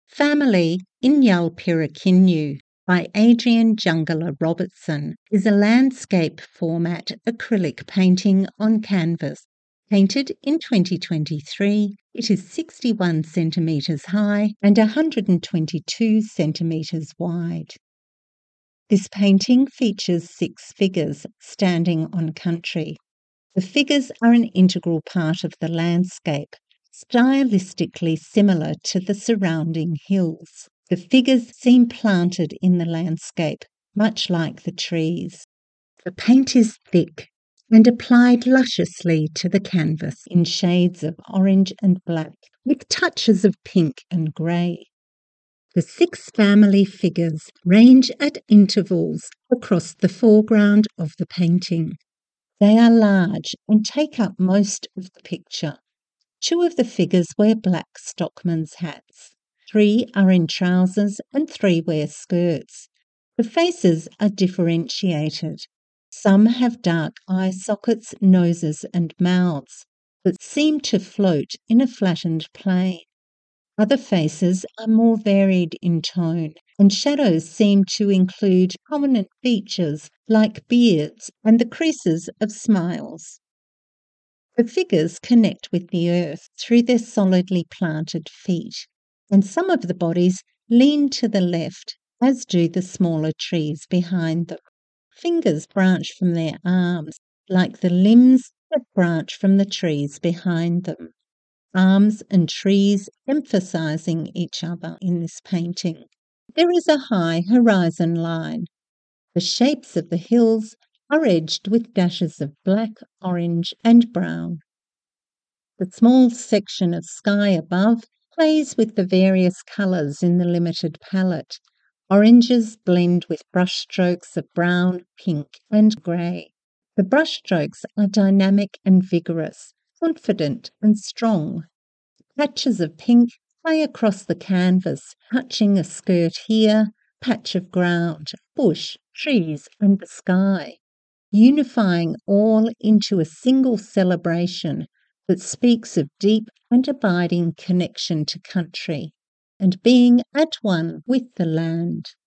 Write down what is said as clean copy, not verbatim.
Family in Yalpirakinnu by Adrian Jungler Robertson is a landscape format acrylic painting on canvas. Painted in 2023, it is 61 centimetres high and 122 centimetres wide. This painting features 6 figures standing on country. The figures are an integral part of the landscape, stylistically similar to the surrounding hills. The figures seem planted in the landscape, much like the trees. The paint is thick and applied lusciously to the canvas in shades of orange and black, with touches of pink and grey. The 6 family figures range at intervals across the foreground of the painting. They are large and take up most of the picture. 2 of the figures wear black stockman's hats. 3 are in trousers and 3 wear skirts. The faces are differentiated. Some have dark eye sockets, noses and mouths that seem to float in a flattened plane. Other faces are more varied in tone, and shadows seem to include prominent features like beards and the creases of smiles. The figures connect with the earth through their solidly planted feet, and some of the bodies lean to the left, as do the smaller trees behind them. Fingers branch from their arms, like the limbs that branch from the trees behind them. Arms and trees emphasizing each other in this painting. There is a high horizon line. The shapes of the hills are edged with dashes of black, orange and brown. The small section of sky above plays with the various colours in the limited palette. Oranges blend with brushstrokes of brown, pink and grey. The brushstrokes are dynamic and vigorous, confident and strong. Patches of pink play across the canvas, touching a skirt here, patch of ground, bush, trees and the sky, unifying all into a single celebration that speaks of deep and abiding connection to country and being at one with the land.